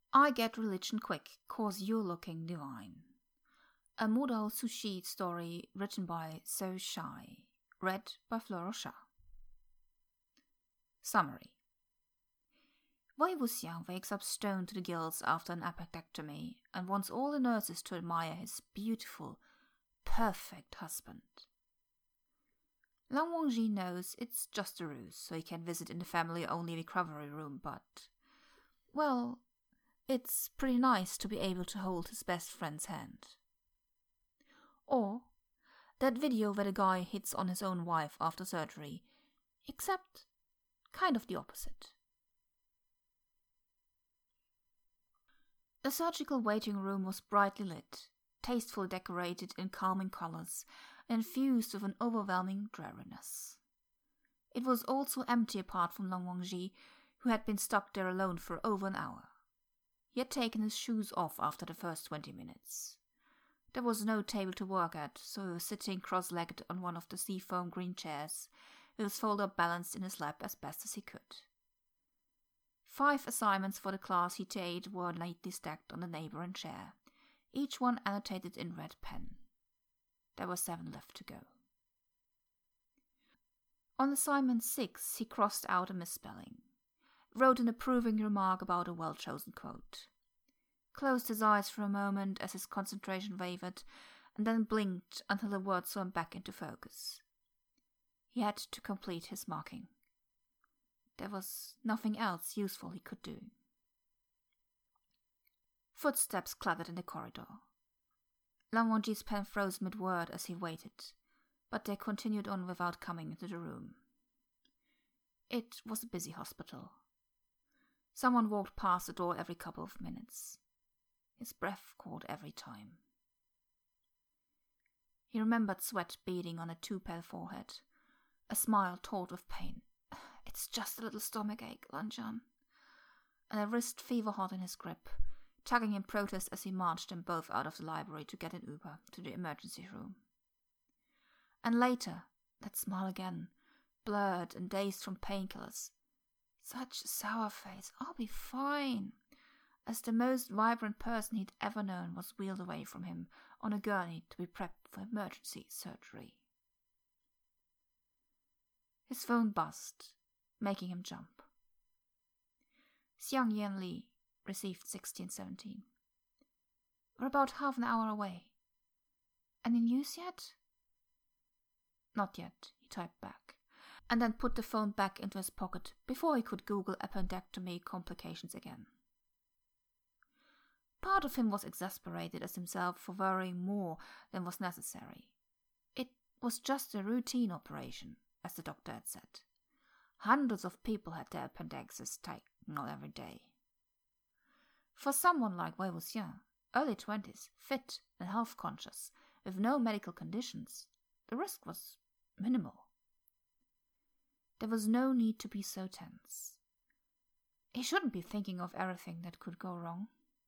I get religion quick, 'cause you're looking divine. A Modal Sushi story written by So Shy. Read by Flora Shah. Summary. Wei Wuxiang wakes up stoned to the gills after an appendectomy and wants all the nurses to admire his beautiful, perfect husband. Lan Wangji knows it's just a ruse, so he can visit in the family-only recovery room, but, well, it's pretty nice to be able to hold his best friend's hand. Or that video where the guy hits on his own wife after surgery, except kind of the opposite. The surgical waiting room was brightly lit, tastefully decorated in calming colors, and infused with an overwhelming dreariness. It was also empty apart from Lan Wangji, who had been stuck there alone for over an hour. He had taken his shoes off after the first 20 minutes. There was no table to work at, so he was sitting cross-legged on one of the seafoam green chairs, with his folder balanced in his lap as best as he could. 5 assignments for the class he taught were neatly stacked on the neighboring chair, each one annotated in red pen. There were 7 left to go. On assignment 6, he crossed out a misspelling, wrote an approving remark about a well-chosen quote, closed his eyes for a moment as his concentration wavered, and then blinked until the words swam back into focus. He had to complete his marking. There was nothing else useful he could do. Footsteps clattered in the corridor. Lan Wangji's pen froze mid-word as he waited, but they continued on without coming into the room. It was a busy hospital. Someone walked past the door every couple of minutes. His breath caught every time. He remembered sweat beading on a too-pale forehead, a smile taut with pain. "It's just a little stomachache, Lanjan," and a wrist fever-hot in his grip, tugging in protest as he marched them both out of the library to get an Uber to the emergency room. And later, that smile again, blurred and dazed from painkillers. Such a sour face. "I'll be fine," as the most vibrant person he'd ever known was wheeled away from him on a gurney to be prepped for emergency surgery. His phone buzzed, making him jump. Xiang Yanli received 1617. "We're about half an hour away. Any news yet?" "Not yet," he typed back, and then put the phone back into his pocket before he could Google appendectomy complications again. Part of him was exasperated at himself for worrying more than was necessary. It was just a routine operation, as the doctor had said. Hundreds of people had their appendixes taken out every day. For someone like Wei Wuxiang, early 20s, fit and health-conscious, with no medical conditions, the risk was minimal. There was no need to be so tense. He shouldn't be thinking of everything that could go wrong.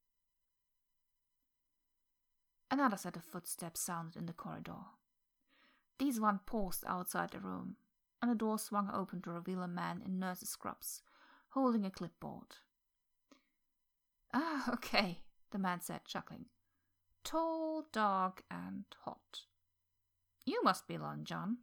Another set of footsteps sounded in the corridor. These one paused outside the room, and the door swung open to reveal a man in nurse's scrubs, holding a clipboard. "Ah, okay," the man said, chuckling. "Tall, dark, and hot. You must be Lanjan."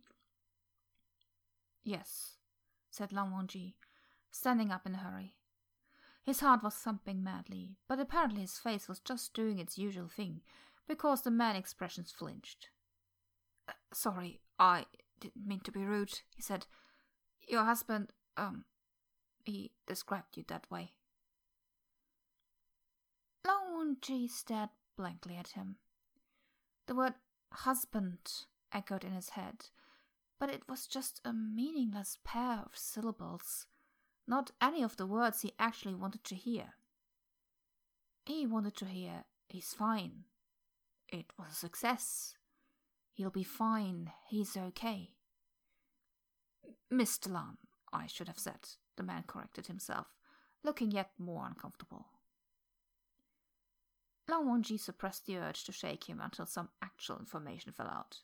"Yes," said Lan Wangji, standing up in a hurry. His heart was thumping madly, but apparently his face was just doing its usual thing, because the man's expressions flinched. "Sorry, I didn't mean to be rude," he said. "Your husband, he described you that way." Lan Wangji stared blankly at him. The word husband echoed in his head, but it was just a meaningless pair of syllables, not any of the words he actually wanted to hear. He wanted to hear, "He's fine. It was a success. He'll be fine. He's okay." "Mr. Lan, I should have said," the man corrected himself, looking yet more uncomfortable. Lan Wangji suppressed the urge to shake him until some actual information fell out.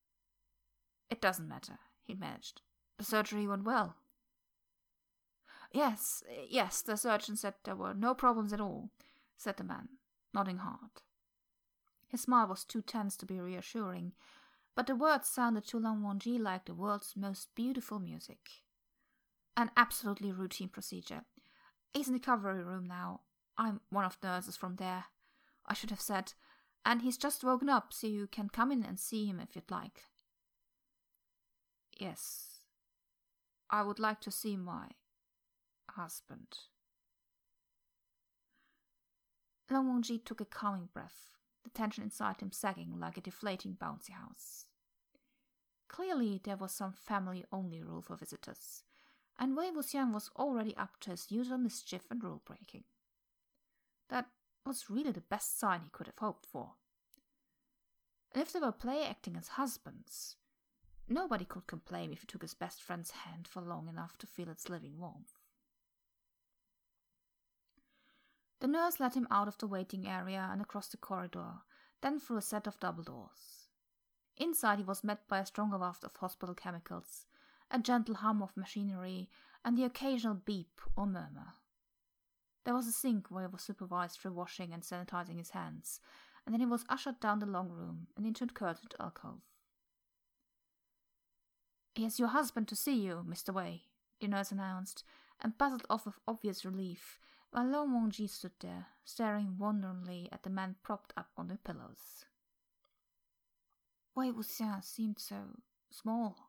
"It doesn't matter," he managed. "The surgery went well." Yes, the surgeon said there were no problems at all, said the man, nodding hard. His smile was too tense to be reassuring, but the words sounded to Lan Wangji like the world's most beautiful music. An absolutely routine procedure. He's in the recovery room now. I'm one of the nurses from there, I should have said, and he's just woken up, so you can come in and see him if you'd like. Yes, I would like to see my husband. Lan Wangji took a calming breath, the tension inside him sagging like a deflating bouncy house. Clearly there was some family-only rule for visitors, and Wei Wuxian was already up to his usual mischief and rule-breaking. That was really the best sign he could have hoped for. And if they were play-acting as husbands, nobody could complain if he took his best friend's hand for long enough to feel its living warmth. The nurse led him out of the waiting area and across the corridor, then through a set of double doors. Inside he was met by a stronger waft of hospital chemicals, a gentle hum of machinery, and the occasional beep or murmur. There was a sink where he was supervised for washing and sanitizing his hands, and then he was ushered down the long room and into a curtained alcove. "Here's your husband to see you, Mr. Wei," the nurse announced, and bustled off with obvious relief, while Lan Wangji stood there, staring wonderingly at the man propped up on the pillows. Wei Wuxian seemed so small.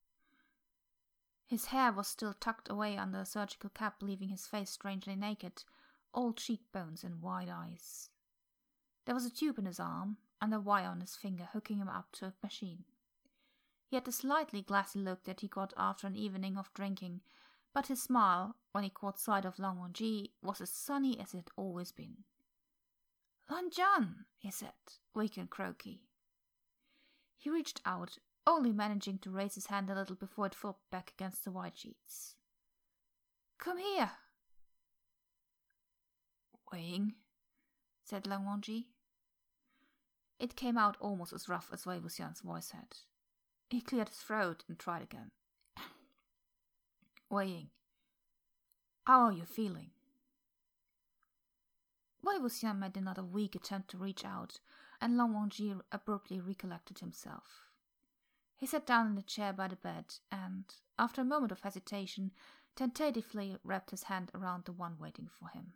His hair was still tucked away under a surgical cap, leaving his face strangely naked, all cheekbones and wide eyes. There was a tube in his arm, and a wire on his finger hooking him up to a machine. He had the slightly glassy look that he got after an evening of drinking, but his smile, when he caught sight of Lan Wangji, was as sunny as it had always been. "Lan Zhan," he said, weak and croaky. He reached out, only managing to raise his hand a little before it flopped back against the white sheets. "Come here." "Weighing," said Lan Wangji. It came out almost as rough as Wei Wuxian's voice had. He cleared his throat and tried again. "Weighing. How are you feeling?" Wei Wuxian made another weak attempt to reach out, and Lan Wangji abruptly recollected himself. He sat down in the chair by the bed and, after a moment of hesitation, tentatively wrapped his hand around the one waiting for him.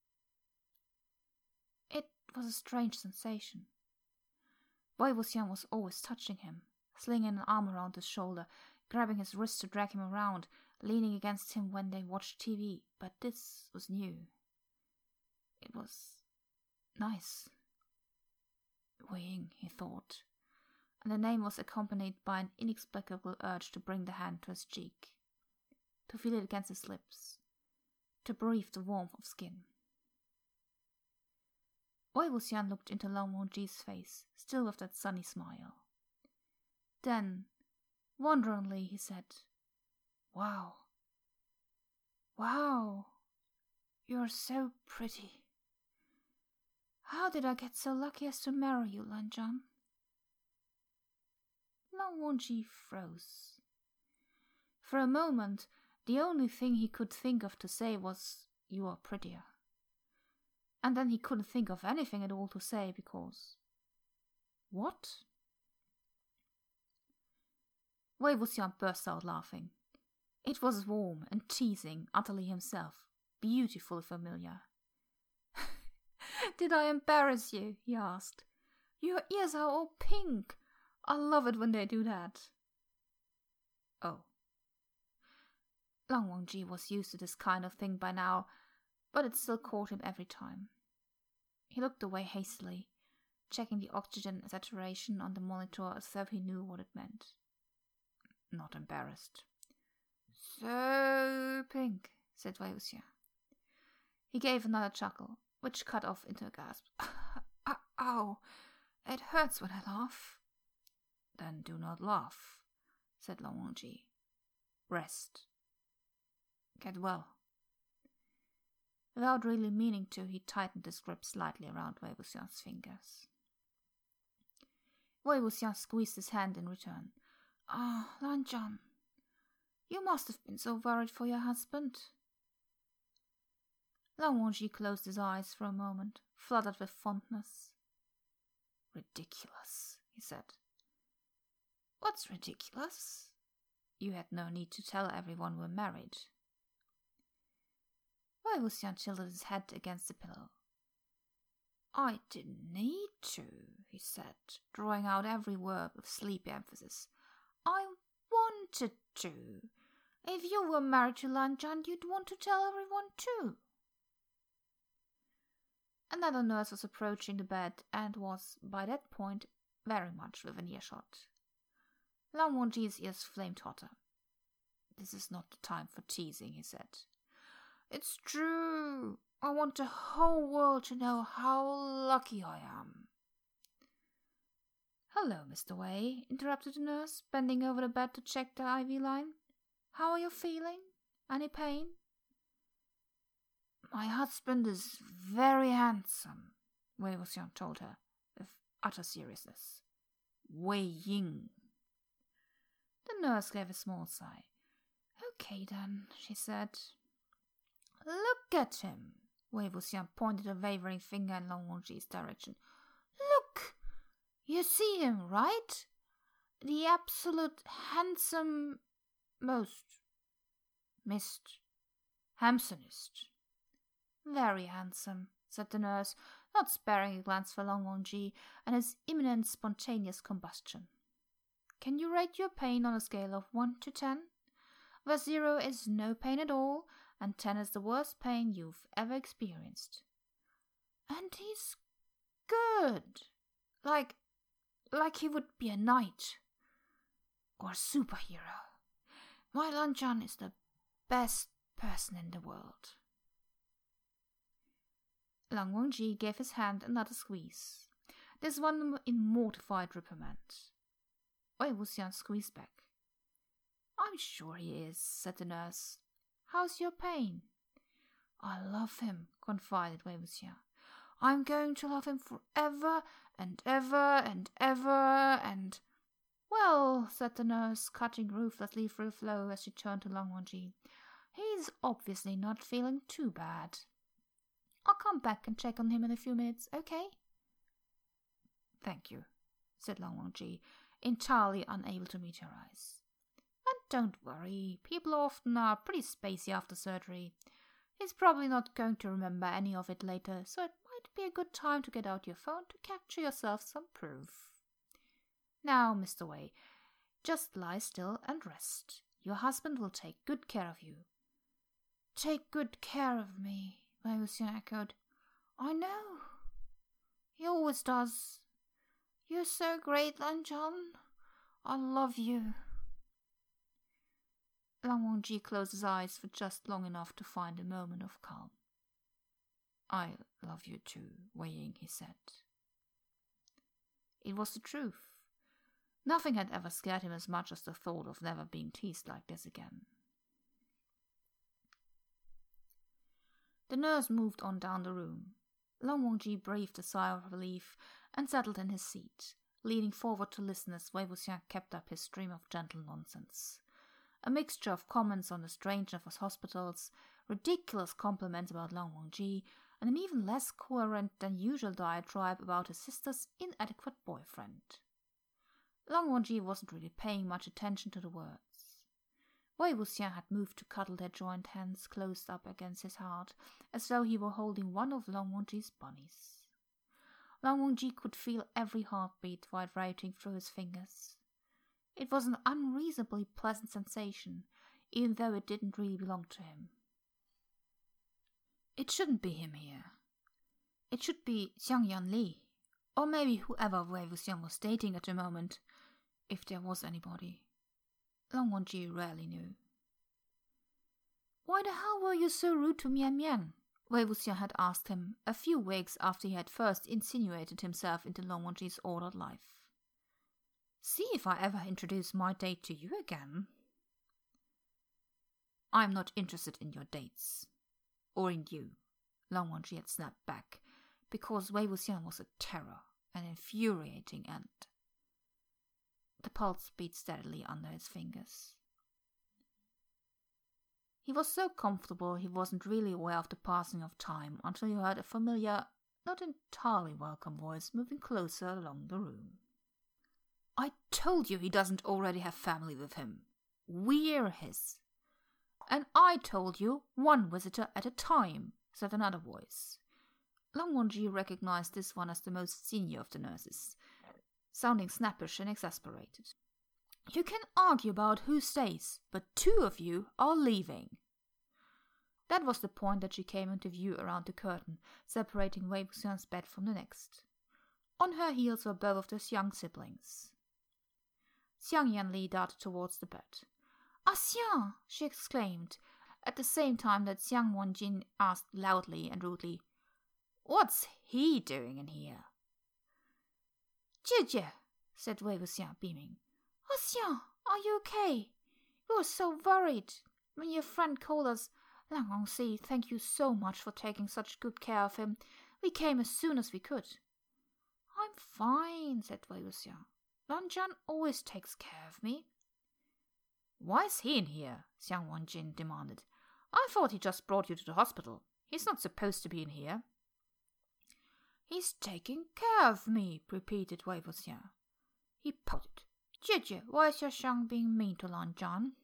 It was a strange sensation. Wei Wuxian was always touching him, slinging an arm around his shoulder, grabbing his wrist to drag him around, leaning against him when they watched TV, but this was new. It was nice. Weighing, he thought, and the name was accompanied by an inexplicable urge to bring the hand to his cheek, to feel it against his lips, to breathe the warmth of skin. Wei Wuxian looked into Lan Wangji's face, still with that sunny smile. Then, wonderingly, he said, "Wow. Wow. You're so pretty. How did I get so lucky as to marry you, Lan Zhan?" Lan Wangji froze. For a moment, the only thing he could think of to say was, "You are prettier." And then he couldn't think of anything at all to say because... What? Wei Wuxian burst out laughing. It was warm and teasing, utterly himself, beautifully familiar. "Did I embarrass you?" he asked. "Your ears are all pink. I love it when they do that." Oh. Lan Wangji was used to this kind of thing by now, but it still caught him every time. He looked away hastily, checking the oxygen saturation on the monitor as though he knew what it meant. Not embarrassed. "So pink," said Wei Wuxian. He gave another chuckle, which cut off into a gasp. "Ow, it hurts when I laugh." "Then do not laugh," said Lan Wangji. "Rest. Get well." Without really meaning to, he tightened his grip slightly around Wei Wuxian's fingers. Wei Wuxian squeezed his hand in return. "Ah, Lan Zhan, you must have been so worried for your husband." Lan Wangji closed his eyes for a moment, flooded with fondness. Ridiculous, he said. What's ridiculous? You had no need to tell everyone we're married. Wei Wuxian tilted his head against the pillow. I didn't need to, he said, drawing out every word with sleepy emphasis. I wanted to. If you were married to Lan Zhan, you'd want to tell everyone too. Another nurse was approaching the bed and was, by that point, very much within earshot. Lan Wangji's ears flamed hotter. This is not the time for teasing, he said. It's true. I want the whole world to know how lucky I am. Hello, Mr. Wei, interrupted the nurse, bending over the bed to check the IV line. How are you feeling? Any pain? My husband is very handsome, Wei Wuxian told her, with utter seriousness. Wei Ying. The nurse gave a small sigh. Okay then, she said. Look at him. Wei Wuxian pointed a wavering finger in Lan Wangji's direction. Look! You see him, right? The absolute handsomest. Very handsome, said the nurse, not sparing a glance for Lan Wangji and his imminent spontaneous combustion. Can you rate your pain on a scale of 1 to 10? Where 0 is no pain at all, and 10 is the worst pain you've ever experienced. And he's good. Like he would be a knight. Or a superhero. My Lan Zhan is the best person in the world. Lan Wangji gave his hand another squeeze, this one in mortified reprimand. Wei Wuxian squeezed back. I'm sure he is, said the nurse. How's your pain? I love him, confided Wei Wuxian. I'm going to love him forever and ever and ever and... Well, said the nurse, cutting ruthlessly through the flow as she turned to Lan Wangji. He's obviously not feeling too bad. I'll come back and check on him in a few minutes, okay? Thank you, said Lan Wangji, entirely unable to meet her eyes. And don't worry, people often are pretty spacey after surgery. He's probably not going to remember any of it later, so it might be a good time to get out your phone to capture yourself some proof. Now, Mr. Wei, just lie still and rest. Your husband will take good care of you. Take good care of me, Wei Wuxian echoed. I know. He always does. You're so great, Lan Zhan. I love you. Lan Wangji closed his eyes for just long enough to find a moment of calm. I love you too, Wei Ying, he said. It was the truth. Nothing had ever scared him as much as the thought of never being teased like this again. The nurse moved on down the room. Lan Wangji breathed a sigh of relief and settled in his seat, leaning forward to listen as Wei Wuxian kept up his stream of gentle nonsense. A mixture of comments on the strangeness of hospitals, ridiculous compliments about Lan Wangji, and an even less coherent than usual diatribe about his sister's inadequate boyfriend. Lan Wangji wasn't really paying much attention to the words. Wei Wuxian had moved to cuddle their joined hands closed up against his heart, as though he were holding one of Lan Wangji's bunnies. Lan Wangji could feel every heartbeat vibrating through his fingers. It was an unreasonably pleasant sensation, even though it didn't really belong to him. It shouldn't be him here. It should be Xiang Yanli, or maybe whoever Wei Wuxian was dating at the moment, if there was anybody. Lan Wangji rarely knew. Why the hell were you so rude to Mian Mian? Wei Wuxian had asked him a few weeks after he had first insinuated himself into Lan Wangji's ordered life. See if I ever introduce my date to you again. I'm not interested in your dates. Or in you, Lan Wangji had snapped back, because Wei Wuxian was a terror, an infuriating ant. The pulse beat steadily under his fingers. He was so comfortable he wasn't really aware of the passing of time until he heard a familiar, not entirely welcome voice moving closer along the room. "I told you he doesn't already have family with him. We're his." "And I told you one visitor at a time," said another voice. Long Wonji recognized this one as the most senior of the nurses, sounding snappish and exasperated. "You can argue about who stays, but 2 of you are leaving." That was the point that she came into view around the curtain, separating Wei Wuxian's bed from the next. On her heels were both of the young siblings. Xiang Yanli darted towards the bed. "Ah, Xiang!" she exclaimed, at the same time that Xiang Wanjin asked loudly and rudely, "What's he doing in here?" "Jie," said Wei Wuxian, beaming. "Ah, Xiang, are you okay? We were so worried. When your friend called us, Lang Hongxi, thank you so much for taking such good care of him. We came as soon as we could." "I'm fine," said Wei Wuxian. "Lanjan always takes care of me." "Why is he in here?" Xiang Wanjin demanded. "I thought he just brought you to the hospital. He's not supposed to be in here." "He's taking care of me," repeated Wei Wuxian. He pouted. "Jie, why is your Xiang being mean to Lanjan?"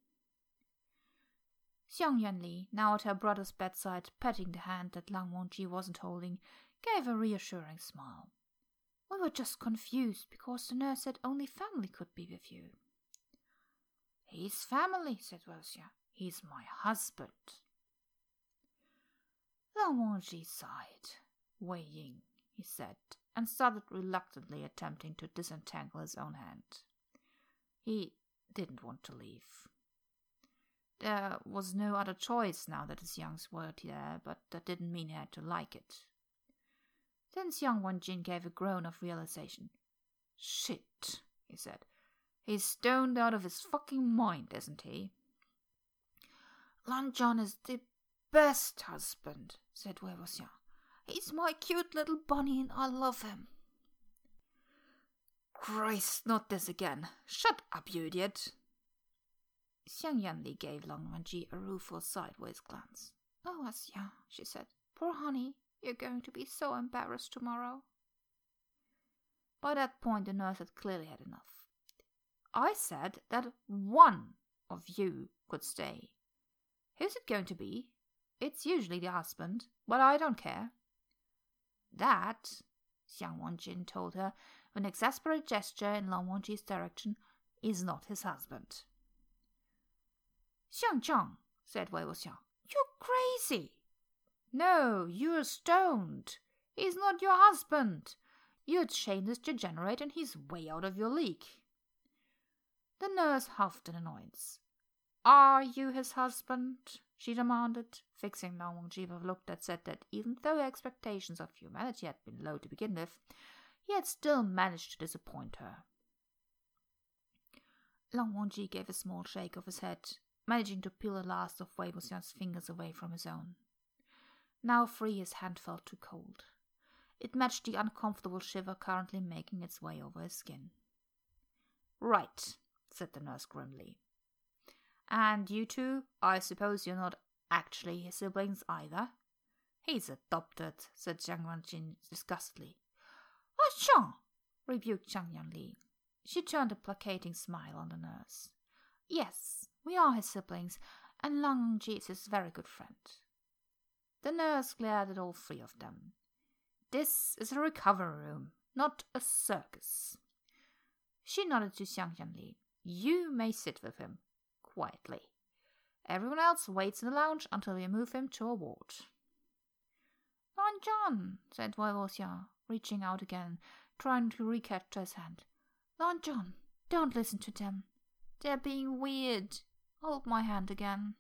Xiang Yanli, now at her brother's bedside, patting the hand that Lang Wonji wasn't holding, gave a reassuring smile. "We were just confused because the nurse said only family could be with you." "He's family," said Wei Wuxian. "He's my husband." Lang Wonji sighed. "Wei Ying," he said, and started reluctantly attempting to disentangle his own hand. He didn't want to leave. There was no other choice now that his youngs were there, but that didn't mean he had to like it. Then Xiang Wanjin gave a groan of realization. "Shit," he said. "He's stoned out of his fucking mind, isn't he?" "Lanjan is the best husband," said Wei Wuxian. "He's my cute little bunny and I love him." "Christ, not this again. Shut up, you idiot." Xiang Yanli gave Lang Wonji a rueful sideways glance. "Oh, Xiang," she said. "Poor honey, you're going to be so embarrassed tomorrow." By that point the nurse had clearly had enough. "I said that one of you could stay. Who's it going to be? It's usually the husband, but I don't care." "That," Xiang Wanjin told her with an exasperated gesture in Lang Wonji's direction, "is not his husband." "Xiang Zhang," said Wei Wuxian, "you're crazy." "No, you're stoned. He's not your husband. You're shameless degenerate and he's way out of your league." The nurse huffed in annoyance. "Are you his husband?" she demanded, fixing Lang Wonji with a look that said that even though expectations of humanity had been low to begin with, he had still managed to disappoint her. Lang Wonji gave a small shake of his head, managing to peel the last of Wei Wuxian's fingers away from his own. Now free, his hand felt too cold. It matched the uncomfortable shiver currently making its way over his skin. "Right," said the nurse grimly. "And you two, I suppose you're not actually his siblings either?" "He's adopted," said Xiang Wanjin disgustedly. "Ah, Xiang!" rebuked Xiang Yanli. She turned a placating smile on the nurse. "Yes, we are his siblings, and Lang Wonji is his very good friend." The nurse glared at all 3 of them. "This is a recovery room, not a circus." She nodded to Xiang Yanli. "You may sit with him, quietly. Everyone else waits in the lounge until we move him to a ward." "Lanjan," said Wei Wuxian, reaching out again, trying to recapture his hand. "Lanjan, don't listen to them. They're being weird. Hold my hand again."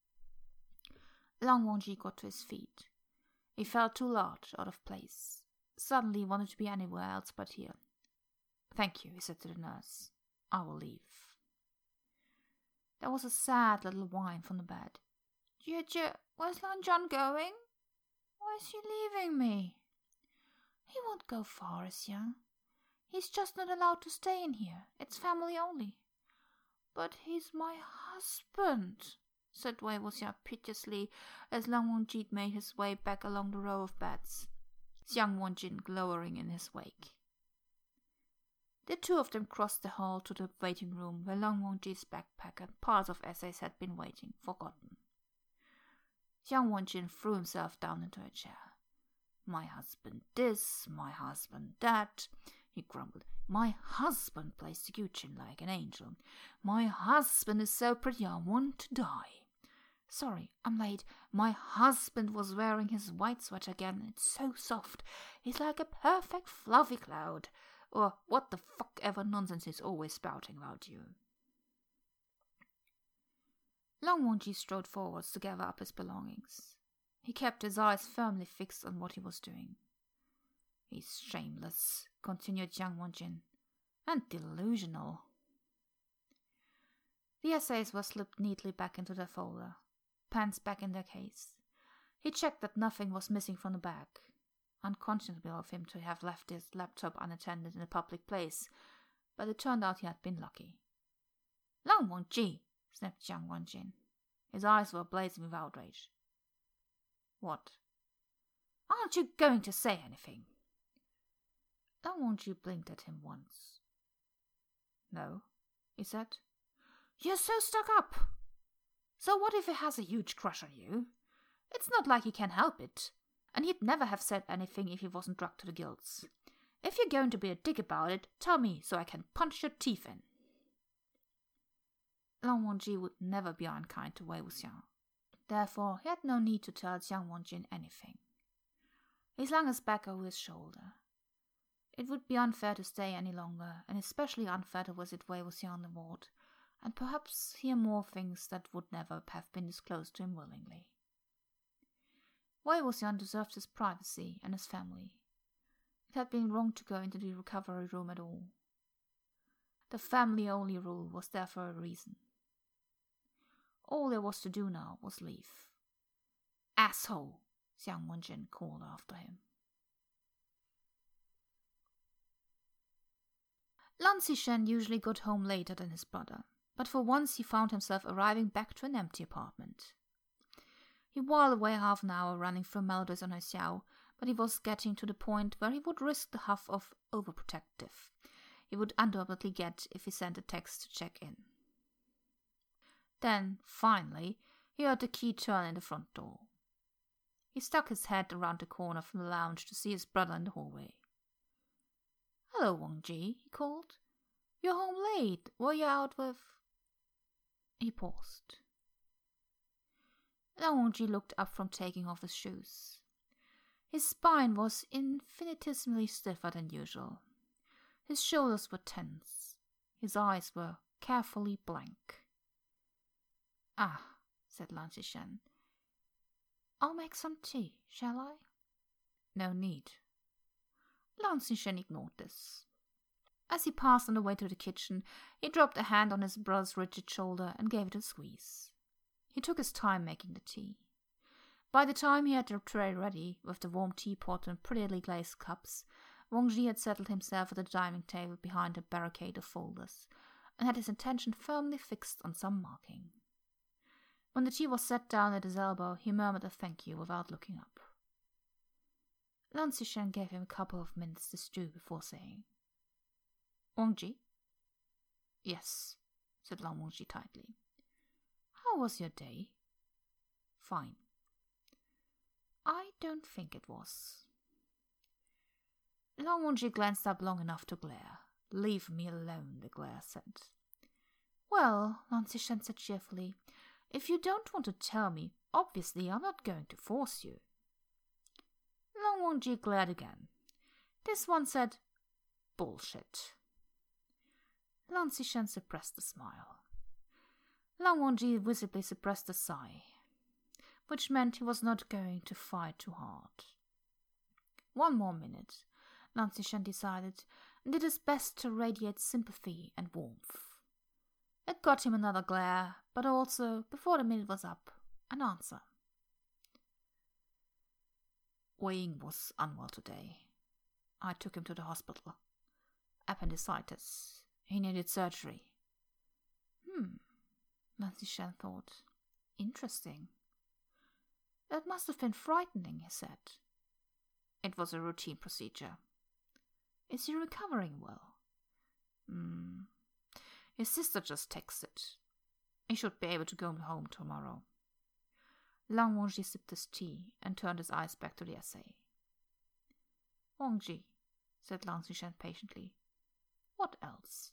Lang Wonji got to his feet. He felt too large, out of place. Suddenly he wanted to be anywhere else but here. "Thank you," he said to the nurse. "I will leave." There was a sad little whine from the bed. "Jie, where's Lanjan going? Why is he leaving me?" "He won't go far, Xiang. He's just not allowed to stay in here. It's family only." "But he's my husband," said Wei Wuxian piteously as Lan Wangji made his way back along the row of beds, Jiang Wanjin glowering in his wake. The two of them crossed the hall to the waiting room where Lan Wangji's backpack and piles of essays had been waiting, forgotten. Jiang Wanjin threw himself down into a chair. "My husband this, my husband that," he grumbled. "My husband plays the Guqin like an angel. My husband is so pretty I want to die. Sorry, I'm late. My husband was wearing his white sweater again. It's so soft. He's like a perfect fluffy cloud. Or what the fuck ever nonsense he's always spouting about you." Lan Wangji strode forwards to gather up his belongings. He kept his eyes firmly fixed on what he was doing. "He's shameless," continued Jiang Wanjin, "and delusional." The essays were slipped neatly back into their folder, pens back in their case. He checked that nothing was missing from the bag. Unconscionable of him to have left his laptop unattended in a public place, but it turned out he had been lucky. "Lan Wangji!" snapped Jiang Wanjin. His eyes were blazing with outrage. "What?" "Aren't you going to say anything?" Lan Wangji blinked at him once. "No," he said. "You're so stuck up. So what if he has a huge crush on you? It's not like he can help it. And he'd never have said anything if he wasn't drugged to the gills. If you're going to be a dick about it, tell me so I can punch your teeth in." Lan Wangji would never be unkind to Wei Wuxian. Therefore, he had no need to tell Jiang Wanjin anything. He slung his bag over his shoulder. It would be unfair to stay any longer, and especially unfair to visit Wei Wuxian in the ward, and perhaps hear more things that would never have been disclosed to him willingly. Wei Wuxian deserved his privacy and his family. It had been wrong to go into the recovery room at all. The family-only rule was there for a reason. All there was to do now was leave. "Asshole!" Jiang Wanjin called after him. Lan Xishan usually got home later than his brother, but for once he found himself arriving back to an empty apartment. He whiled away half an hour running through melodies on his xiao, but he was getting to the point where he would risk the huff of overprotective he would undoubtedly get if he sent a text to check in. Then, finally, he heard the key turn in the front door. He stuck his head around the corner from the lounge to see his brother in the hallway. "Hello, Wangji," he called. "You're home late. Were you out with—" He paused. Lan Wangji looked up from taking off his shoes. His spine was infinitesimally stiffer than usual. His shoulders were tense. His eyes were carefully blank. "Ah," said Lan Xishan. "I'll make some tea, shall I?" "No need." Lan Xishan ignored this. As he passed on the way to the kitchen, he dropped a hand on his brother's rigid shoulder and gave it a squeeze. He took his time making the tea. By the time he had the tray ready, with the warm teapot and prettily glazed cups, Wangji had settled himself at the dining table behind a barricade of folders, and had his attention firmly fixed on some marking. When the tea was set down at his elbow, he murmured a thank you without looking up. Lan Xishan gave him a couple of minutes to stew before saying, "Wangji?" "Yes," said Lan Wangji tightly. "How was your day?" "Fine." "I don't think it was." Lan Wangji glanced up long enough to glare. "Leave me alone," the glare said. "Well," Lan Xishan said cheerfully, "if you don't want to tell me, obviously I'm not going to force you." Lan Wangji glared again. This one said, "Bullshit." Lan Xishan suppressed a smile. Lan Wangji visibly suppressed a sigh, which meant he was not going to fight too hard. One more minute, Lan Xishan decided, and did his best to radiate sympathy and warmth. It got him another glare, but also, before the minute was up, an answer. "Wei Ying was unwell today. I took him to the hospital. Appendicitis. He needed surgery." Lan Xishan thought. Interesting. That must have been frightening, he said. It was a routine procedure. Is he recovering well? His sister just texted. He should be able to go home tomorrow. Lan Wangji sipped his tea and turned his eyes back to the essay. Wangji, said Lan Xishan patiently. What else?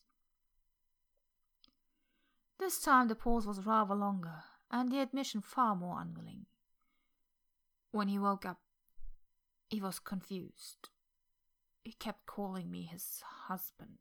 This time the pause was rather longer, and the admission far more unwilling. When he woke up, he was confused. He kept calling me his husband.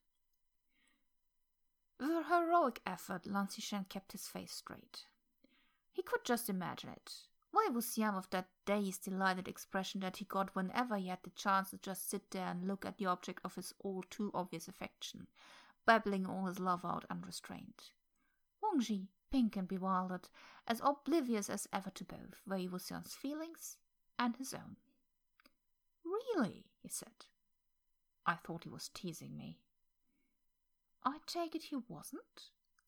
With a heroic effort, Lan Xishan kept his face straight. He could just imagine it. Wei Wuxian with that dazed, delighted expression that he got whenever he had the chance to just sit there and look at the object of his all-too-obvious affection, babbling all his love out unrestrained. Wangji, pink and bewildered, as oblivious as ever to both Wei Wuxian's feelings and his own. Really? He said. I thought he was teasing me. I take it he wasn't?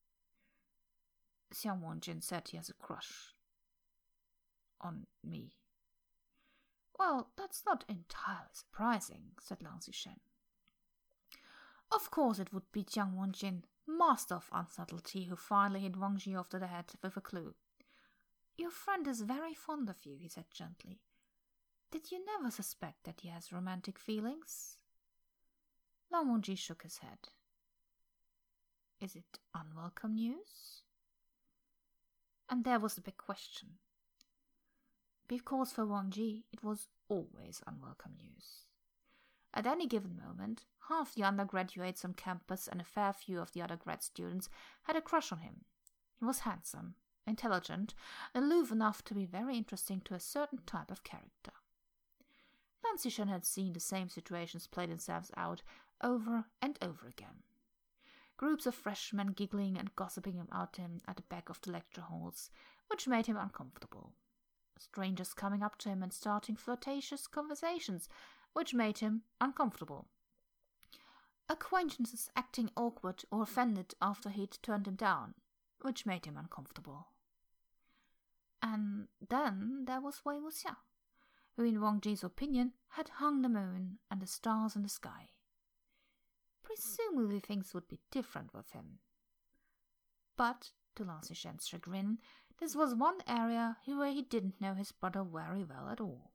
Xiang Wanjin said he has a crush on me. Well, that's not entirely surprising, said Lan Xishan. Of course it would be Jiang Wanjin, master of unsubtlety, who finally hit Wangji off to the head with a clue. Your friend is very fond of you, he said gently. Did you never suspect that he has romantic feelings? Lan Wangji shook his head. Is it unwelcome news? And there was the big question. Because for Wangji, it was always unwelcome news. At any given moment, half the undergraduates on campus and a fair few of the other grad students had a crush on him. He was handsome, intelligent, aloof enough to be very interesting to a certain type of character. Lan Xishan had seen the same situations play themselves out over and over again. Groups of freshmen giggling and gossiping about him at the back of the lecture halls, which made him uncomfortable. Strangers coming up to him and starting flirtatious conversations, which made him uncomfortable. Acquaintances acting awkward or offended after he'd turned them down, which made him uncomfortable. And then there was Wei Wuxian, who in Wangji's opinion had hung the moon and the stars in the sky. Presumably things would be different with him. But, to Lan Xishan's chagrin, this was one area where he didn't know his brother very well at all.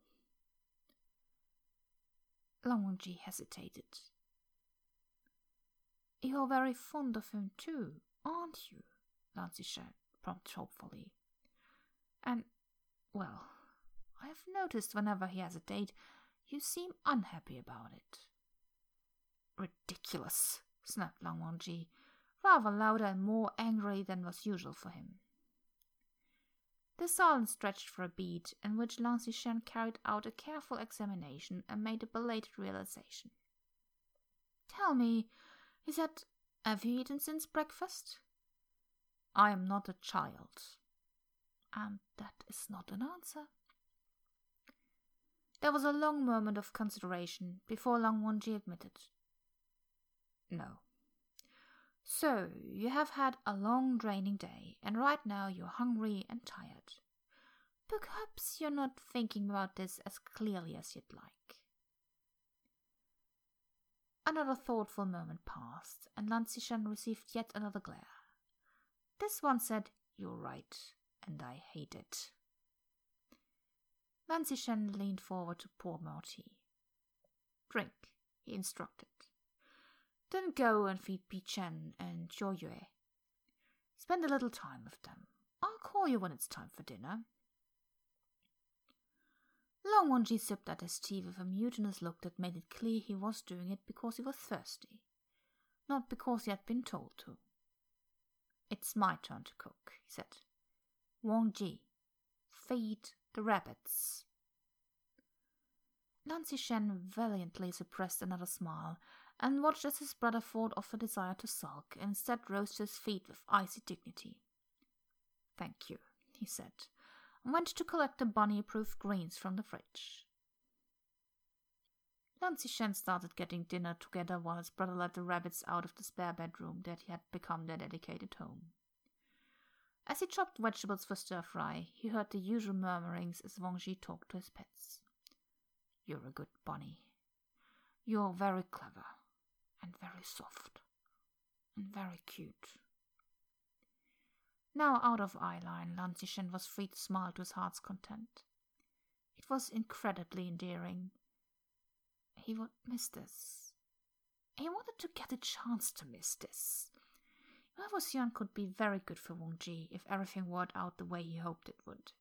Lan Wangji hesitated. You're very fond of him too, aren't you? Lan Xishan prompted hopefully. And, well, I have noticed whenever he has a date, you seem unhappy about it. Ridiculous, snapped Lan Wangji, rather louder and more angry than was usual for him. The silence stretched for a beat, in which Lan Xishan carried out a careful examination and made a belated realization. Tell me, he said, have you eaten since breakfast? I am not a child. And that is not an answer. There was a long moment of consideration before Lan Wangji admitted. No. So, you have had a long, draining day, and right now you're hungry and tired. Perhaps you're not thinking about this as clearly as you'd like. Another thoughtful moment passed, and Lan Xishan received yet another glare. This one said, You're right, and I hate it. Lan Xishan leaned forward to pour more tea. Drink, he instructed. Then go and feed Pi Chen and Zhou Yue. Spend a little time with them. I'll call you when it's time for dinner. Lan Wangji sipped at his tea with a mutinous look that made it clear he was doing it because he was thirsty, not because he had been told to. It's my turn to cook, he said. Wangji, feed the rabbits. Lan Xishan valiantly suppressed another smile and watched as his brother fought off a desire to sulk and instead rose to his feet with icy dignity. Thank you, he said, and went to collect the bunny-approved greens from the fridge. Lan Xishan started getting dinner together while his brother led the rabbits out of the spare bedroom that had become their dedicated home. As he chopped vegetables for stir-fry, he heard the usual murmurings as Wang Ji talked to his pets. "You're a good bunny. You're very clever, and very soft, and very cute." Now out of eyeline, Lan Xishen was free to smile to his heart's content. It was incredibly endearing. He would miss this. He wanted to get a chance to miss this. Wei Wuxian could be very good for Wang Ji if everything worked out the way he hoped it would.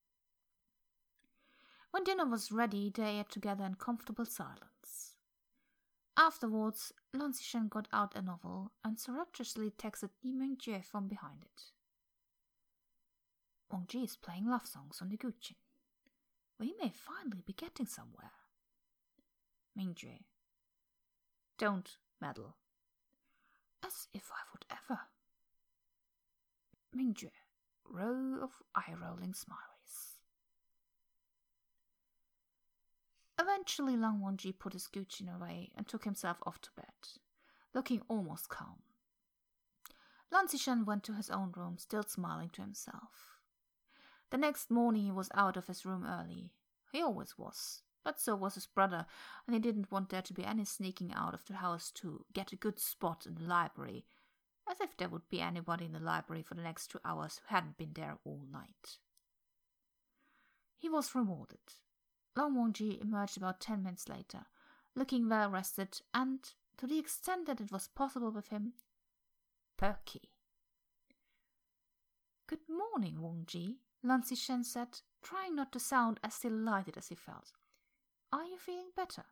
When dinner was ready, they ate together in comfortable silence. Afterwards, Lan Xishen got out a novel and surreptitiously texted Li Mingjue from behind it. "Wang Ji is playing love songs on the Guqin. We may finally be getting somewhere." Mingjue: "Don't meddle." "As if I would ever." Mingjue: row of eye-rolling smileys. Eventually, Lan Wangji put his Guqin away and took himself off to bed, looking almost calm. Lan Xishen went to his own room, still smiling to himself. The next morning he was out of his room early. He always was, but so was his brother, and he didn't want there to be any sneaking out of the house to get a good spot in the library, as if there would be anybody in the library for the next 2 hours who hadn't been there all night. He was rewarded. Lan Wangji emerged about 10 minutes later, looking well rested and, to the extent that it was possible with him, perky. "Good morning, Wangji," Lan Xishen said, trying not to sound as delighted as he felt. "Are you feeling better?"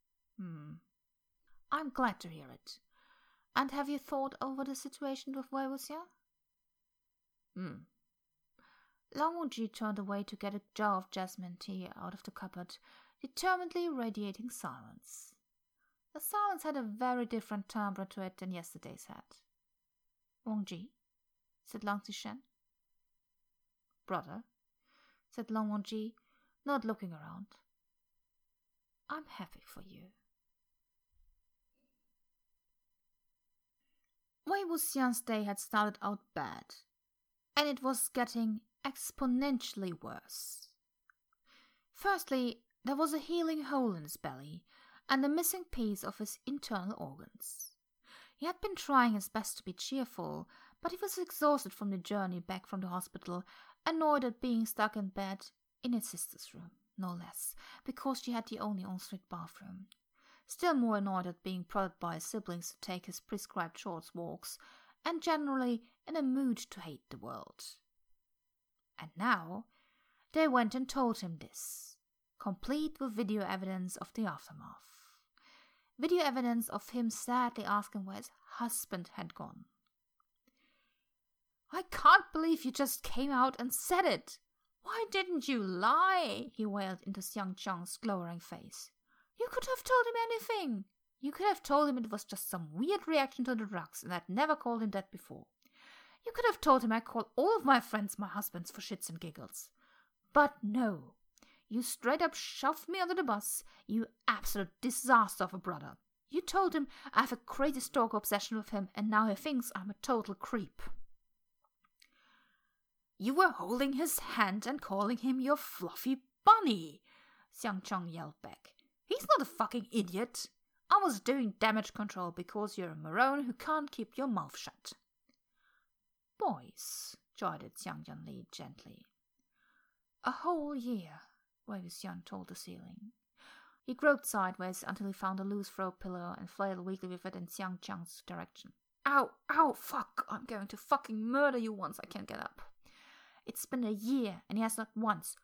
"I'm glad to hear it. And have you thought over the situation with Wei Wuxian?" Lan Wangji turned away to get a jar of jasmine tea out of the cupboard, determinedly radiating silence. The silence had a very different timbre to it than yesterday's had. "Wangji," said Lan Xishen. "Brother," said Lan Wangji, not looking around. "I'm happy for you." Wei Wuxian's day had started out bad, and it was getting exponentially worse. Firstly, there was a healing hole in his belly and a missing piece of his internal organs. He had been trying his best to be cheerful, but he was exhausted from the journey back from the hospital, annoyed at being stuck in bed in his sister's room, no less, because she had the only ensuite bathroom. Still more annoyed at being prodded by his siblings to take his prescribed short walks, and generally in a mood to hate the world. And now they went and told him this, complete with video evidence of the aftermath. Video evidence of him sadly asking where his husband had gone. "I can't believe you just came out and said it. Why didn't you lie?" he wailed into Xiang Chang's glowering face. "You could have told him anything. You could have told him it was just some weird reaction to the drugs and I'd never called him that before. You could have told him I call all of my friends my husbands for shits and giggles. But no, you straight up shoved me under the bus, you absolute disaster of a brother. You told him I have a crazy stalker obsession with him and now he thinks I'm a total creep. You were holding his hand and calling him your fluffy bunny," Xiang Chang yelled back. "He's not a fucking idiot. I was doing damage control because you're a moron who can't keep your mouth shut." "Boys," chided Xiang Yanli gently. "A whole year," Wei Wuxian told the ceiling. He groped sideways until he found a loose throw pillow and flailed weakly with it in Xiang Chang's direction. "Ow, ow, fuck, I'm going to fucking murder you once I can get up." It's been a year and he has not once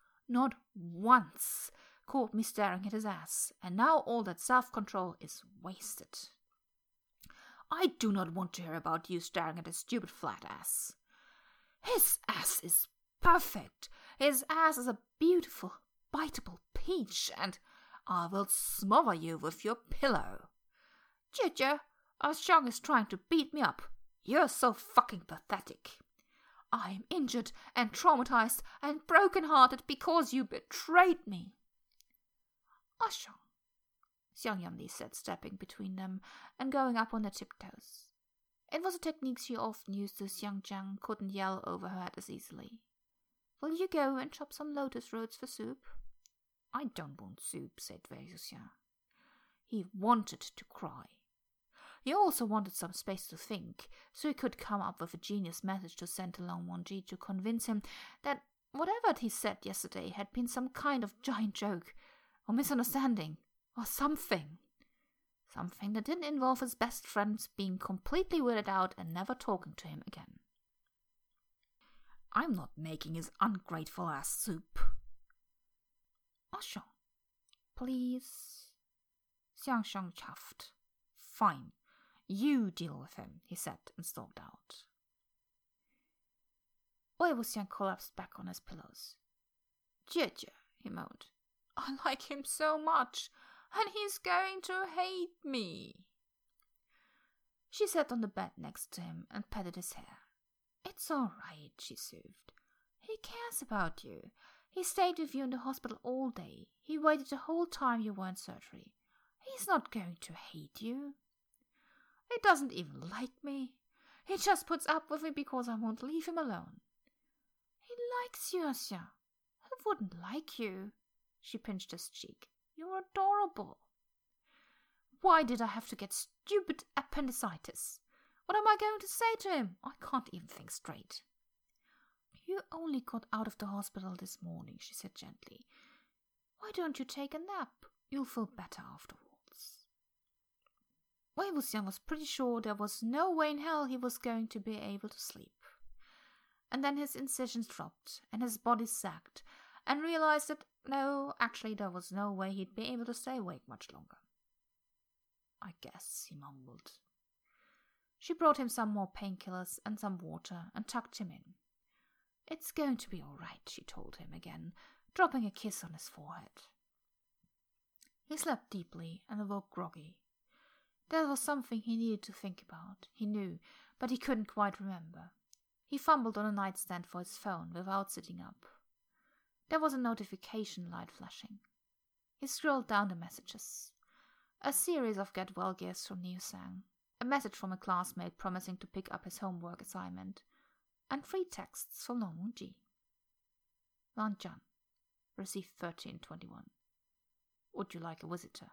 caught me staring at his ass, and now all that self-control is wasted. I do not want to hear about you staring at his stupid flat ass. His ass is perfect. His ass is a beautiful, biteable peach, and I will smother you with your pillow. Jie, Xiang is trying to beat me up. You're so fucking pathetic. I am injured and traumatized and broken-hearted because you betrayed me." "Xiang," Xiang Yanli said, stepping between them and going up on their tiptoes. It was a technique she often used so Xiang Chang couldn't yell over her as easily. "Will you go and chop some lotus roots for soup?" "I don't want soup," said Wei Wuxian. He wanted to cry. He also wanted some space to think, so he could come up with a genius message to send to Lan Wangji to convince him that whatever he said yesterday had been some kind of giant joke, or misunderstanding, or something. Something that didn't involve his best friends being completely weirded out and never talking to him again. "I'm not making his ungrateful ass soup." "Xiang, please." Xiang Shang chuffed. "Fine, you deal with him," he said and stalked out. Wei Wuxian collapsed back on his pillows. "Jie," he moaned. "I like him so much, and he's going to hate me." She sat on the bed next to him and patted his hair. "It's all right," she soothed. "He cares about you. He stayed with you in the hospital all day. He waited the whole time you were in surgery. He's not going to hate you. He doesn't even like me. He just puts up with me because I won't leave him alone. He likes you, Xiang. Who wouldn't like you?" She pinched his cheek. "You're adorable. Why did I have to get stupid appendicitis? What am I going to say to him? I can't even think straight." "You only got out of the hospital this morning," she said gently. "Why don't you take a nap? You'll feel better afterwards." Wei Wuxian was pretty sure there was no way in hell he was going to be able to sleep. And then his incisions dropped, and his body sagged, and realized that, no, actually there was no way he'd be able to stay awake much longer. "I guess," he mumbled. She brought him some more painkillers and some water and tucked him in. "It's going to be all right," she told him again, dropping a kiss on his forehead. He slept deeply and awoke groggy. There was something he needed to think about, he knew, but he couldn't quite remember. He fumbled on a nightstand for his phone without sitting up. There was a notification light flashing. He scrolled down the messages. A series of get well gifts from Niu Sang, a message from a classmate promising to pick up his homework assignment, and 3 texts from Lan Wangji. "Lan Zhan, received 1321. Would you like a visitor?"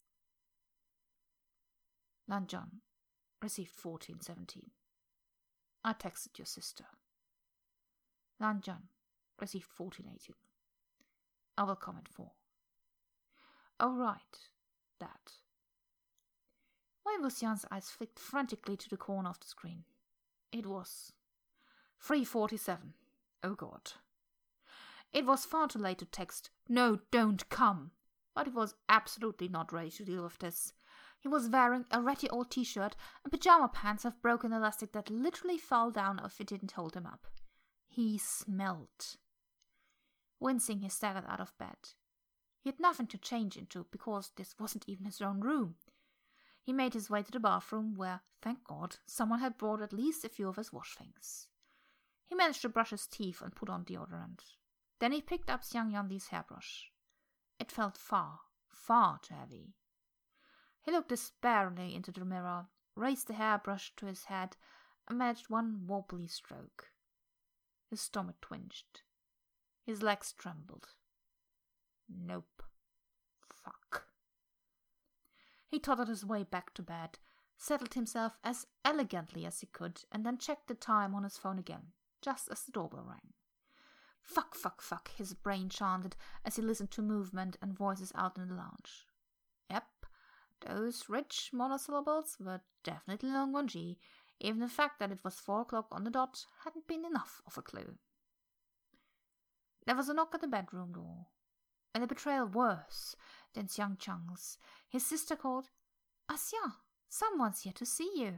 "Lan Zhan, received 1417. I texted your sister." "Lan Zhan, received 1418. I will come at 4. "Oh, right, that." Wei Wuxian's eyes flicked frantically to the corner of the screen. It was 3:47. Oh God. It was far too late to text, "No, don't come," but he was absolutely not ready to deal with this. He was wearing a ratty old t-shirt and pyjama pants of broken elastic that literally fell down if it didn't hold him up. He smelled. Wincing, he staggered out of bed. He had nothing to change into because this wasn't even his own room. He made his way to the bathroom where, thank God, someone had brought at least a few of his wash things. He managed to brush his teeth and put on deodorant. Then he picked up Xiang Yanli's hairbrush. It felt far, far too heavy. He looked despairingly into the mirror, raised the hairbrush to his head, and managed one wobbly stroke. His stomach twinged. His legs trembled. Nope. Fuck. He tottered his way back to bed, settled himself as elegantly as he could, and then checked the time on his phone again, just as the doorbell rang. Fuck, fuck, fuck, his brain chanted as he listened to movement and voices out in the lounge. Yep, those rich monosyllables were definitely Lan Wangji. Even the fact that it was 4 o'clock on the dot hadn't been enough of a clue. There was a knock at the bedroom door, and a betrayal worse than Xiang Chang's. His sister called, "Xiang, someone's here to see you."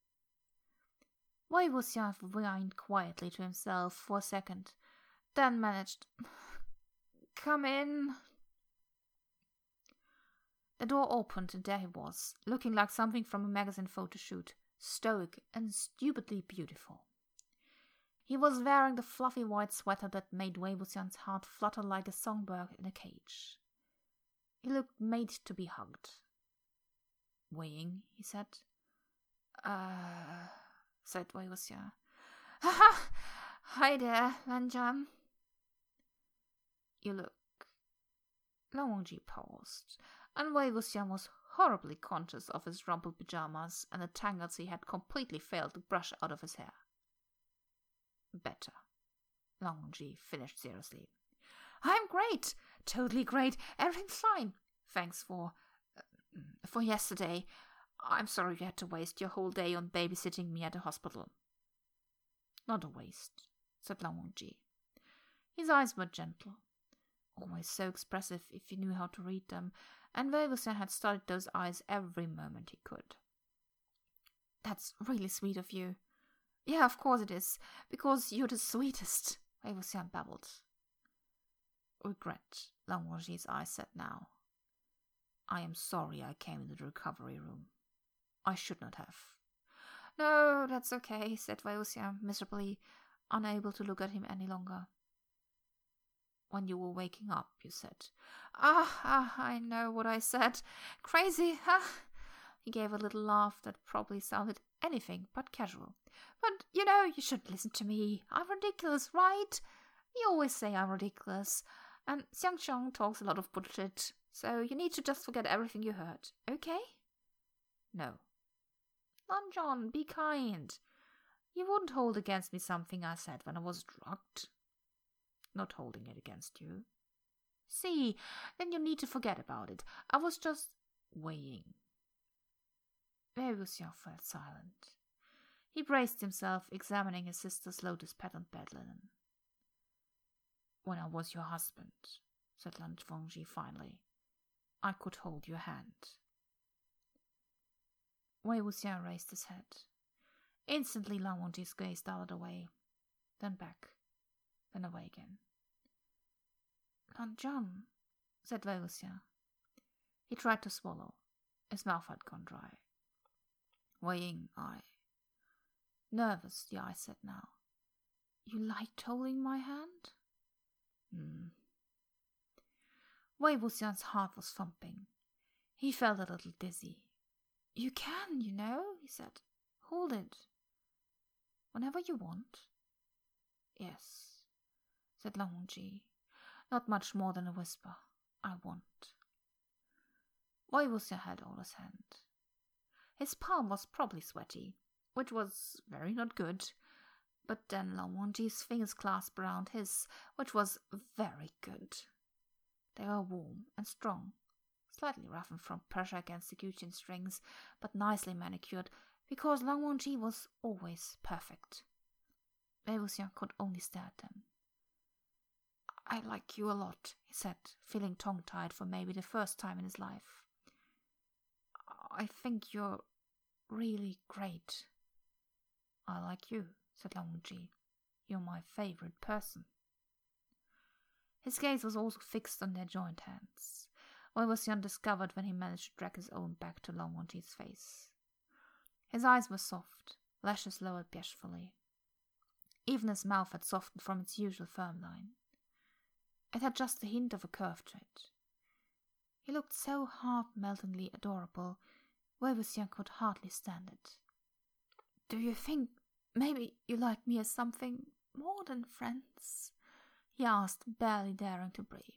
Wei Wuxian whined quietly to himself for a second, then managed, "Come in." The door opened and there he was, looking like something from a magazine photo shoot, stoic and stupidly beautiful. He was wearing the fluffy white sweater that made Wei Wuxian's heart flutter like a songbird in a cage. He looked made to be hugged. "Weighing," he said. said Wei Wuxian. Ha ha! Hi there, Lan Zhan. You look. Lan Wangji paused, and Wei Wuxian was horribly conscious of his rumpled pyjamas and the tangles he had completely failed to brush out of his hair. Better, Lan Wangji finished seriously. I'm great, totally great, everything's fine. Thanks for yesterday. I'm sorry you had to waste your whole day on babysitting me at the hospital. Not a waste, said Lan Wangji. His eyes were gentle, always so expressive if you knew how to read them, and Wei Wuxian had studied those eyes every moment he could. That's really sweet of you. Yeah, of course it is, because you're the sweetest, Wei Wuxian babbled. Regret, Lan Wangji's eyes said now. I am sorry I came into the recovery room. I should not have. No, that's okay, said Wei Wuxian miserably, unable to look at him any longer. When you were waking up, you said. I know what I said. Crazy, huh? He gave a little laugh that probably sounded anything but casual. But, you shouldn't listen to me. I'm ridiculous, right? You always say I'm ridiculous. And Xiangxiang talks a lot of bullshit, so you need to just forget everything you heard, okay? No. Lan Zhan, be kind. You wouldn't hold against me something I said when I was drugged. Not holding it against you. See, then you need to forget about it. I was just weighing. Wei Wuxian felt silent. He braced himself, examining his sister's lotus-patterned bed linen. When I was your husband, said Lan Wangji finally, I could hold your hand. Wei Wuxian raised his head. Instantly Lan Wangji's gaze darted away, then back, then away again. Lan Zhan, said Wei Wuxian. He tried to swallow. His mouth had gone dry. Weighing eye. Nervous, the eye said now. You liked holding my hand? Wei Wuxian's heart was thumping. He felt a little dizzy. You can, he said. Hold it. Whenever you want. Yes, said Lan Wangji. Not much more than a whisper. I want. Wei Wuxian held out his hand. His palm was probably sweaty, which was very not good. But then Lan Wangji's fingers clasped around his, which was very good. They were warm and strong, slightly roughened from pressure against the Guqin strings, but nicely manicured, because Lan Wangji was always perfect. Wei Wuxian could only stare at them. I like you a lot, he said, feeling tongue-tied for maybe the first time in his life. I think you're really great. I like you, said Lan Wangji. You're my favorite person. His gaze was also fixed on their joined hands. Wei Wuxian discovered when he managed to drag his own back to Lan Wangji's face. His eyes were soft, lashes lowered bashfully. Even his mouth had softened from its usual firm line. It had just a hint of a curve to it. He looked so heart-meltingly adorable, Wei Wuxian could hardly stand it. Do you think maybe you like me as something more than friends? He asked, barely daring to breathe.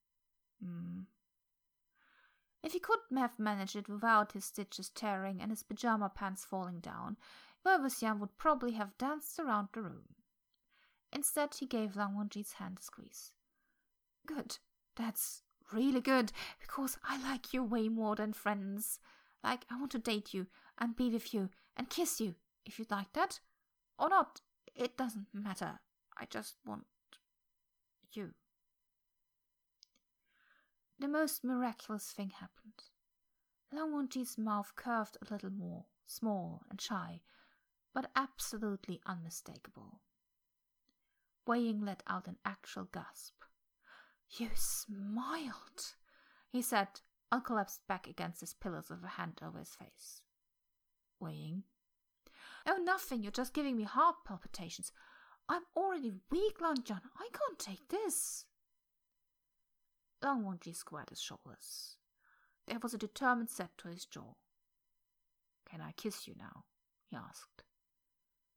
If he could have managed it without his stitches tearing and his pyjama pants falling down, Wei Wuxian would probably have danced around the room. Instead, he gave Lan Wangji's hand a squeeze. Good, that's really good, because I like you way more than friends. Like, I want to date you and be with you and kiss you, if you'd like that. Or not, it doesn't matter. I just want you. The most miraculous thing happened. Lan Wangji's mouth curved a little more, small and shy, but absolutely unmistakable. Wei Ying let out an actual gasp. You smiled, he said, and collapsed back against his pillows with a hand over his face. Wei Ying? Oh, nothing, you're just giving me heart palpitations. I'm already weak, Lan Zhan. I can't take this. Lan Wangji squared his shoulders. There was a determined set to his jaw. Can I kiss you now? He asked.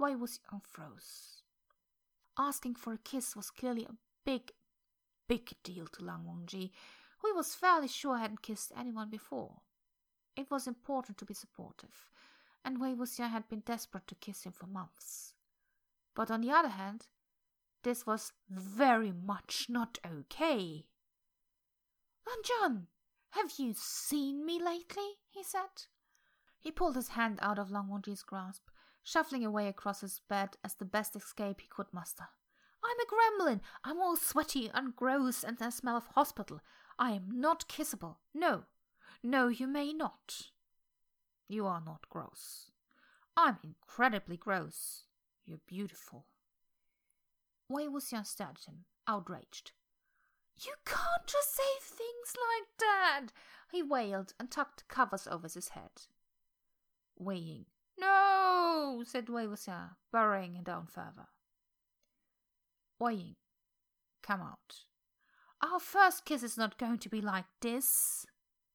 Wei Wuxian froze. Asking for a kiss was clearly a big deal to Lan Wangji, who he was fairly sure hadn't kissed anyone before. It was important to be supportive, and Wei Wuxian had been desperate to kiss him for months. But on the other hand, this was very much not okay. "Lan Zhan, have you seen me lately?" he said. He pulled his hand out of Lan Wangji's grasp, shuffling away across his bed as the best escape he could muster. "I'm a gremlin. I'm all sweaty and gross and I smell of hospital. I am not kissable. No, you may not." "You are not gross." "I'm incredibly gross. You're beautiful." Wei Wuxian stared at him, outraged. "You can't just say things like that," he wailed and tucked the covers over his head. Weighing. "No," said Wei Wuxian, burrowing down further. Weighing. "Come out. Our first kiss is not going to be like this."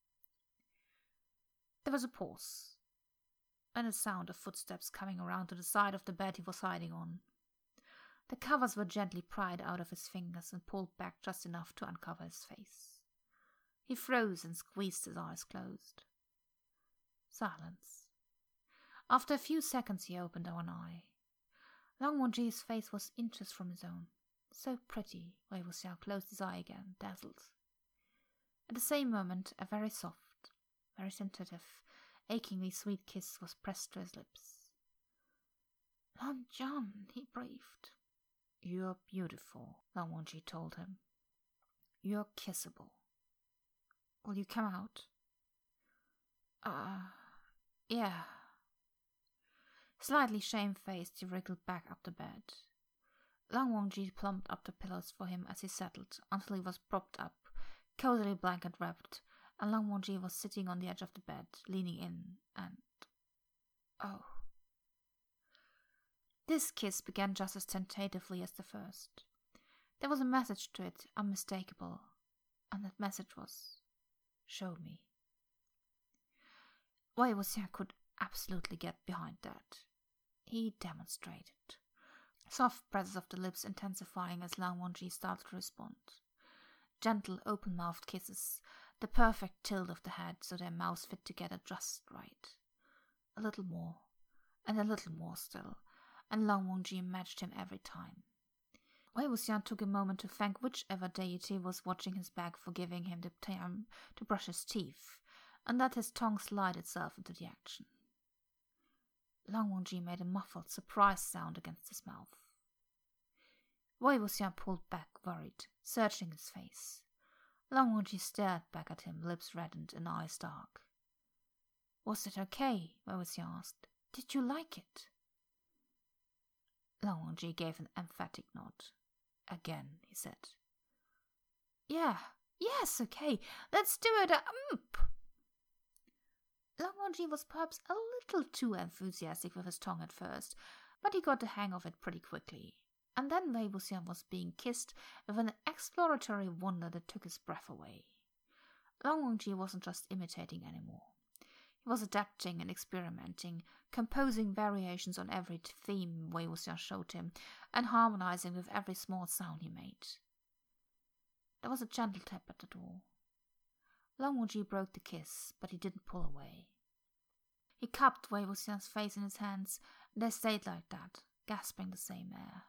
There was a pause, and a sound of footsteps coming around to the side of the bed he was hiding on. The covers were gently pried out of his fingers and pulled back just enough to uncover his face. He froze and squeezed his eyes closed. Silence. After a few seconds he opened one eye. Lan Wangji's face was inches from his own. So pretty, Wei Wuxian closed his eye again, dazzled. At the same moment, a very soft, very tentative, achingly sweet kiss was pressed to his lips. "Lan Zhan," he breathed. "You're beautiful," Lan Wangji told him. "You're kissable. Will you come out?" Yeah." Slightly shamefaced, he wriggled back up the bed. Lan Wangji plumped up the pillows for him as he settled, until he was propped up, cosily blanket-wrapped, and Lan Wangji was sitting on the edge of the bed, leaning in, and... oh. This kiss began just as tentatively as the first. There was a message to it, unmistakable, and that message was, "Show me." Wei Wuxian could absolutely get behind that. He demonstrated. Soft presses of the lips intensifying as Lan Wangji started to respond. Gentle, open-mouthed kisses, the perfect tilt of the head so their mouths fit together just right. A little more, and a little more still, and Lan Wangji matched him every time. Wei Wuxian took a moment to thank whichever deity was watching his back for giving him the time to brush his teeth, and let his tongue slide itself into the action. Lan Wangji made a muffled, surprised sound against his mouth. Wei Wuxian pulled back, worried, searching his face. Lan Wangji stared back at him, lips reddened and eyes dark. "Was it okay?" Wei Wuxian asked. "Did you like it?" Lan Wangji gave an emphatic nod. "Again," he said. Yes, okay. Let's do it. Lan Wangji was perhaps a little too enthusiastic with his tongue at first, but he got the hang of it pretty quickly. And then Wei Wuxian was being kissed with an exploratory wonder that took his breath away. Lan Wangji wasn't just imitating anymore. He was adapting and experimenting, composing variations on every theme Wei Wuxian showed him, and harmonizing with every small sound he made. There was a gentle tap at the door. Lan Wangji broke the kiss, but he didn't pull away. He cupped Wei Wuxian's face in his hands, and they stayed like that, gasping the same air.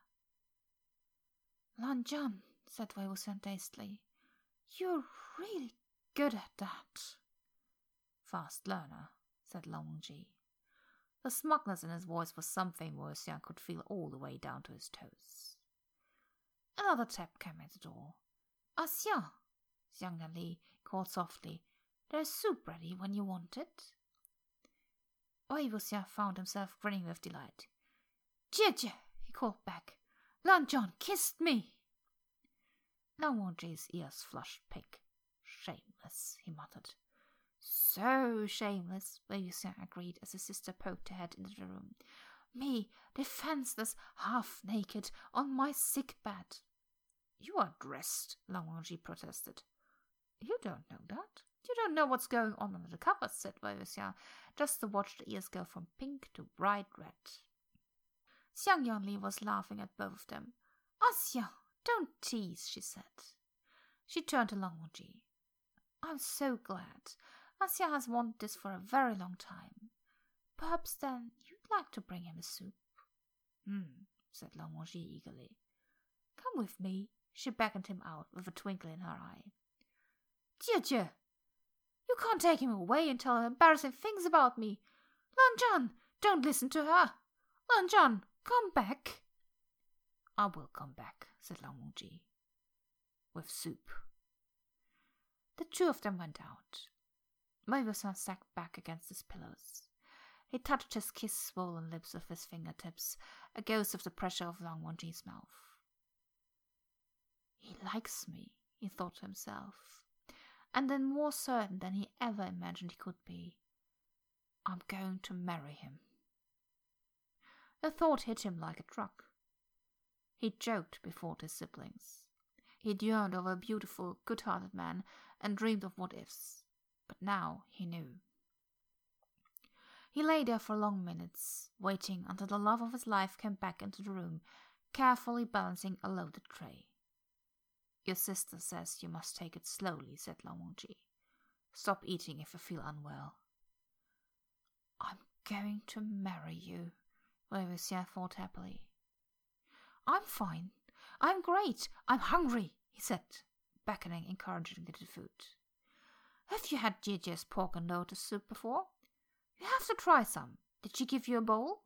"Lan Zhan," said Wei Wuxian dazedly, "you're really good at that." "Fast learner," said Lan Wangji. The smugness in his voice was something Wei Wuxian could feel all the way down to his toes. Another tap came at the door. "Xiang," Xiang Yanli called softly. "There's soup ready when you want it." Wei Wuxian found himself grinning with delight. "Jie," he called back. "Lan Zhan kissed me." Lan Wangji's ears flushed pink. "Shameless," he muttered. "So shameless," Wei Wuxian agreed as his sister poked her head into the room. "Me, defenseless, half-naked, on my sick bed." "You are dressed," Lan Wangji protested. "You don't know that. You don't know what's going on under the covers," said Wei Wuxian, just to watch the ears go from pink to bright red. Xiang Yanli was laughing at both of them. "Xiang, don't tease," she said. She turned to Lan Wangji. "I'm so glad. Xiang has wanted this for a very long time. Perhaps then you'd like to bring him a soup?" Said Lan Wangji eagerly. "Come with me." She beckoned him out with a twinkle in her eye. "Jie, you can't take him away and tell her embarrassing things about me. Lan Zhan, don't listen to her. Lan Zhan, come back." "I will come back," said Lan Wangji. "With soup." The two of them went out. Wei Wuxian sagged back against his pillows. He touched his kiss-swollen lips with his fingertips, a ghost of the pressure of Lan Wangji's mouth. "He likes me," he thought to himself, and then more certain than he ever imagined he could be. "I'm going to marry him." The thought hit him like a truck. He joked before his siblings. He'd yearned over a beautiful, good-hearted man and dreamed of what-ifs, but now he knew. He lay there for long minutes, waiting until the love of his life came back into the room, carefully balancing a loaded tray. "Your sister says you must take it slowly," said Lan Wangji. "Stop eating if you feel unwell." "I'm going to marry you," Wei Wuxian thought happily. "I'm fine. I'm great. I'm hungry," he said, beckoning encouragingly to food. "Have you had Jie's pork and lotus soup before? You have to try some. Did she give you a bowl?"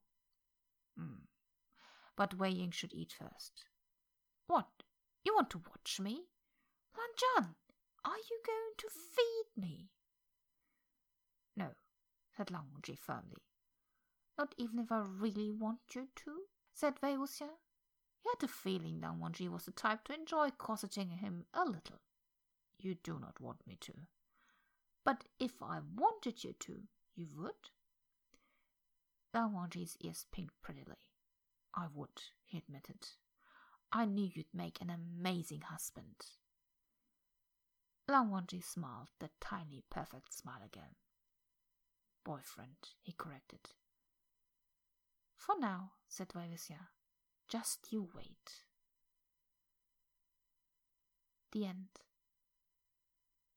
But Wei Ying should eat first. "What? You want to watch me? Lan Zhan, are you going to feed me?" "No," said Lan Wangji firmly. "Not even if I really want you to?" said Wei Wuxian. He had a feeling Lan Wangji was the type to enjoy cosseting him a little. "You do not want me to." "But if I wanted you to, you would?" Lan Wangji's ears pinked prettily. "I would," he admitted. "I knew you'd make an amazing husband." Lan Wangji smiled, that tiny, perfect smile again. "Boyfriend," he corrected. "For now," said Wei Wuxian. "Just you wait." The end.